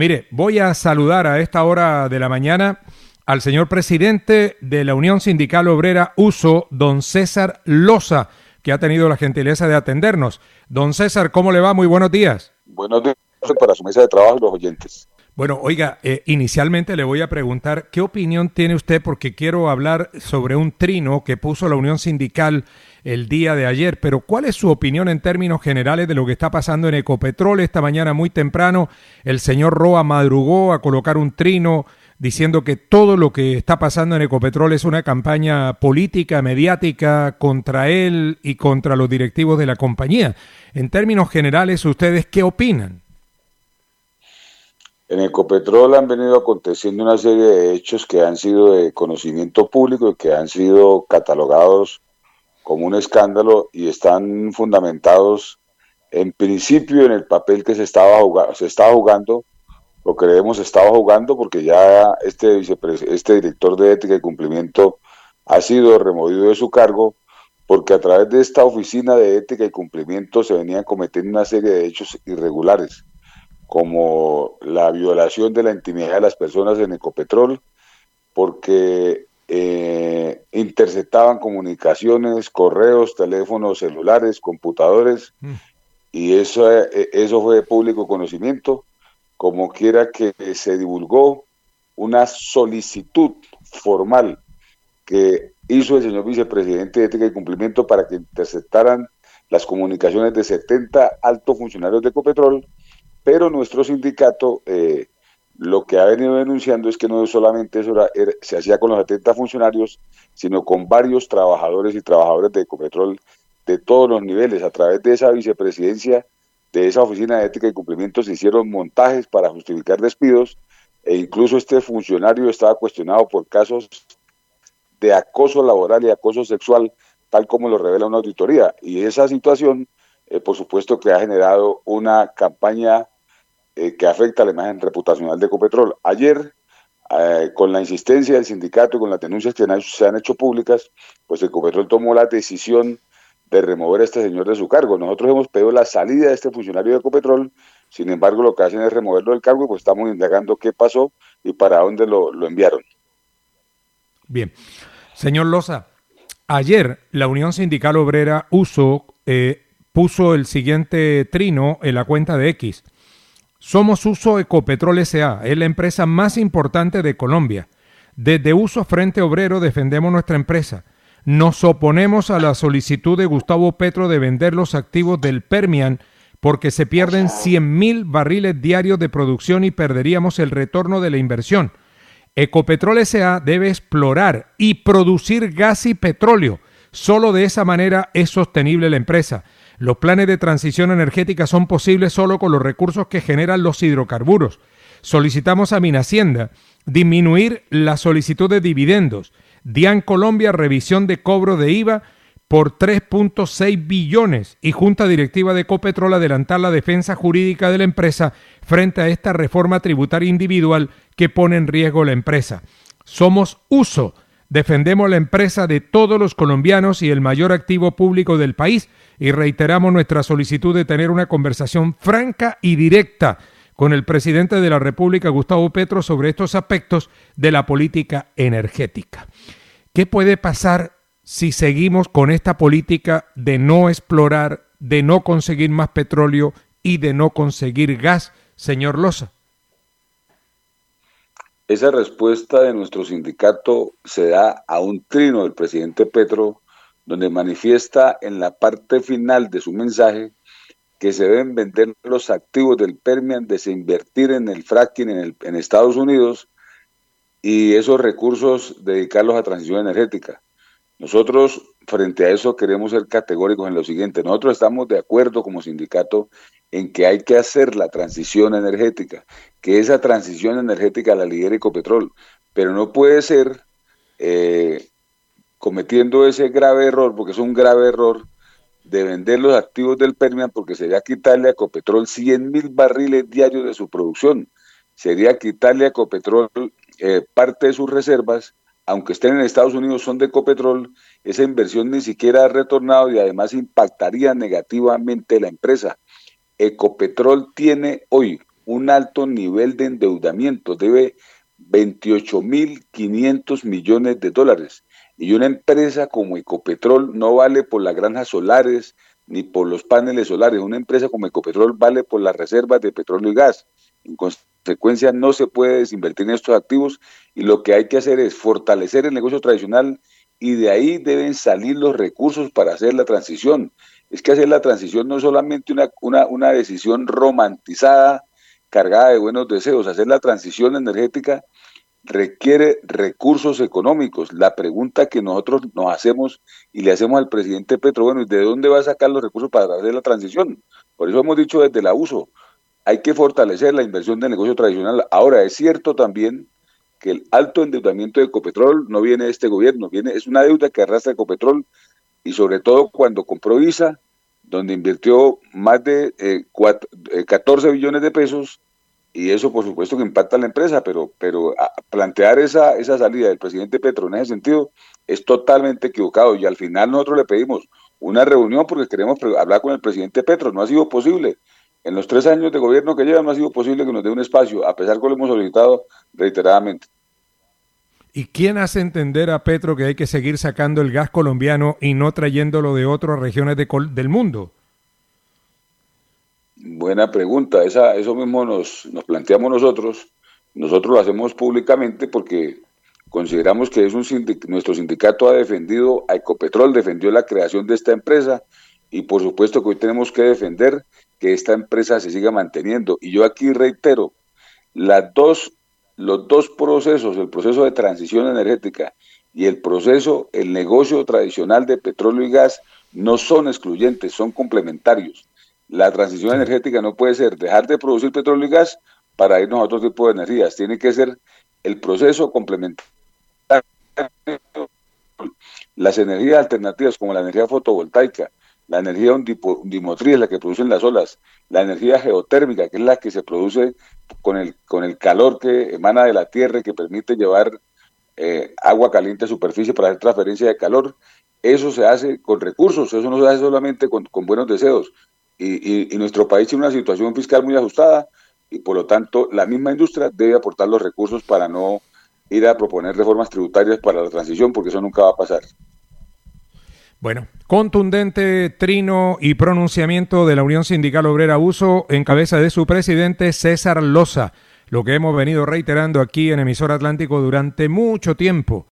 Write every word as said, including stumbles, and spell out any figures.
Mire, voy a saludar a esta hora de la mañana al señor presidente de la Unión Sindical Obrera U S O, don César Loza, que ha tenido la gentileza de atendernos. Don César, ¿cómo le va? Muy buenos días. Buenos días para su mesa de trabajo y los oyentes. Bueno, oiga, eh, inicialmente le voy a preguntar qué opinión tiene usted, porque quiero hablar sobre un trino que puso la Unión Sindical el día de ayer, pero ¿cuál es su opinión en términos generales de lo que está pasando en Ecopetrol? Esta mañana muy temprano el señor Roa madrugó a colocar un trino diciendo que todo lo que está pasando en Ecopetrol es una campaña política, mediática contra él y contra los directivos de la compañía. En términos generales, ¿ustedes qué opinan? En Ecopetrol han venido aconteciendo una serie de hechos que han sido de conocimiento público y que han sido catalogados como un escándalo y están fundamentados en principio en el papel que se estaba jugando, se estaba jugando lo que debemos estaba jugando, porque ya este, vicepres este director de ética y cumplimiento ha sido removido de su cargo, porque a través de esta oficina de ética y cumplimiento se venían cometiendo una serie de hechos irregulares, como la violación de la intimidad de las personas en Ecopetrol, porque eh, interceptaban comunicaciones, correos, teléfonos celulares, computadores, mm. y eso, eso fue de público conocimiento. Como quiera que se divulgó una solicitud formal que hizo el señor vicepresidente de Ética y Cumplimiento para que interceptaran las comunicaciones de setenta altos funcionarios de Ecopetrol, pero nuestro sindicato eh, lo que ha venido denunciando es que no solamente eso era, era, se hacía con los setenta funcionarios, sino con varios trabajadores y trabajadoras de Ecopetrol de todos los niveles. A través de esa vicepresidencia, de esa oficina de ética y cumplimiento, se hicieron montajes para justificar despidos, e incluso este funcionario estaba cuestionado por casos de acoso laboral y acoso sexual, tal como lo revela una auditoría. Y esa situación, eh, por supuesto, que ha generado una campaña eh, que afecta a la imagen reputacional de Ecopetrol. Ayer, eh, con la insistencia del sindicato y con las denuncias que se han hecho públicas, pues Ecopetrol tomó la decisión de remover a este señor de su cargo. Nosotros hemos pedido la salida de este funcionario de Ecopetrol, sin embargo lo que hacen es removerlo del cargo, y pues estamos indagando qué pasó y para dónde lo, lo enviaron. Bien. Señor Loza, ayer la Unión Sindical Obrera U S O eh, puso el siguiente trino en la cuenta de X. Somos U S O Ecopetrol S A, es la empresa más importante de Colombia. Desde U S O Frente Obrero defendemos nuestra empresa. Nos oponemos a la solicitud de Gustavo Petro de vender los activos del Permian porque se pierden cien mil barriles diarios de producción y perderíamos el retorno de la inversión. Ecopetrol S A debe explorar y producir gas y petróleo. Solo de esa manera es sostenible la empresa. Los planes de transición energética son posibles solo con los recursos que generan los hidrocarburos. Solicitamos a Minhacienda disminuir la solicitud de dividendos. DIAN Colombia, revisión de cobro de I V A por tres punto seis billones y Junta Directiva de Ecopetrol adelantar la defensa jurídica de la empresa frente a esta reforma tributaria individual que pone en riesgo la empresa. Somos U S O, defendemos la empresa de todos los colombianos y el mayor activo público del país, y reiteramos nuestra solicitud de tener una conversación franca y directa con el presidente de la República, Gustavo Petro, sobre estos aspectos de la política energética. ¿Qué puede pasar si seguimos con esta política de no explorar, de no conseguir más petróleo y de no conseguir gas, señor Loza? Esa respuesta de nuestro sindicato se da a un trino del presidente Petro, donde manifiesta en la parte final de su mensaje que se deben vender los activos del Permian, desinvertir en el fracking en, el, en Estados Unidos y esos recursos dedicarlos a transición energética. Nosotros, frente a eso, queremos ser categóricos en lo siguiente. Nosotros estamos de acuerdo como sindicato en que hay que hacer la transición energética, que esa transición energética la lidere Ecopetrol, pero no puede ser eh, cometiendo ese grave error, porque es un grave error, de vender los activos del Permian, porque sería quitarle a Ecopetrol cien mil barriles diarios de su producción, sería quitarle a Ecopetrol eh, parte de sus reservas, aunque estén en Estados Unidos, son de Ecopetrol, esa inversión ni siquiera ha retornado y además impactaría negativamente la empresa. Ecopetrol tiene hoy un alto nivel de endeudamiento, debe veintiocho mil quinientos millones de dólares. Y una empresa como Ecopetrol no vale por las granjas solares ni por los paneles solares. Una empresa como Ecopetrol vale por las reservas de petróleo y gas. En consecuencia, no se puede desinvertir en estos activos y lo que hay que hacer es fortalecer el negocio tradicional y de ahí deben salir los recursos para hacer la transición. Es que hacer la transición no es solamente una, una, una decisión romantizada, cargada de buenos deseos. Hacer la transición energética requiere recursos económicos. La pregunta que nosotros nos hacemos y le hacemos al presidente Petro, bueno, ¿y de dónde va a sacar los recursos para hacer la transición? Por eso hemos dicho desde el abuso, hay que fortalecer la inversión del negocio tradicional. Ahora, es cierto también que el alto endeudamiento de Ecopetrol no viene de este gobierno, viene, es una deuda que arrastra Ecopetrol y sobre todo cuando compró I S A, donde invirtió más de eh, cuatro, eh, catorce billones de pesos, y eso por supuesto que impacta a la empresa, pero, pero plantear esa, esa salida del presidente Petro en ese sentido es totalmente equivocado, y al final nosotros le pedimos una reunión porque queremos hablar con el presidente Petro. No ha sido posible. En los tres años de gobierno que lleva no ha sido posible que nos dé un espacio, a pesar que lo hemos solicitado reiteradamente. ¿Y quién hace entender a Petro que hay que seguir sacando el gas colombiano y no trayéndolo de otras regiones de del mundo? Buena pregunta, esa, eso mismo nos, nos planteamos nosotros. Nosotros lo hacemos públicamente porque consideramos que es un sindic- nuestro sindicato ha defendido a Ecopetrol, defendió la creación de esta empresa y por supuesto que hoy tenemos que defender que esta empresa se siga manteniendo. Y yo aquí reitero, las dos, los dos procesos, el proceso de transición energética y el proceso, el negocio tradicional de petróleo y gas, no son excluyentes, son complementarios. La transición energética no puede ser dejar de producir petróleo y gas para irnos a otro tipo de energías. Tiene que ser el proceso complementario. Las energías alternativas como la energía fotovoltaica, la energía undimotriz, la que producen las olas, la energía geotérmica, que es la que se produce con el, con el calor que emana de la tierra y que permite llevar eh, agua caliente a superficie para hacer transferencia de calor. Eso se hace con recursos, eso no se hace solamente con, con buenos deseos. Y, y, y nuestro país tiene una situación fiscal muy ajustada y por lo tanto la misma industria debe aportar los recursos para no ir a proponer reformas tributarias para la transición, porque eso nunca va a pasar. Bueno, contundente trino y pronunciamiento de la Unión Sindical Obrera Uso en cabeza de su presidente César Loza, lo que hemos venido reiterando aquí en Emisor Atlántico durante mucho tiempo.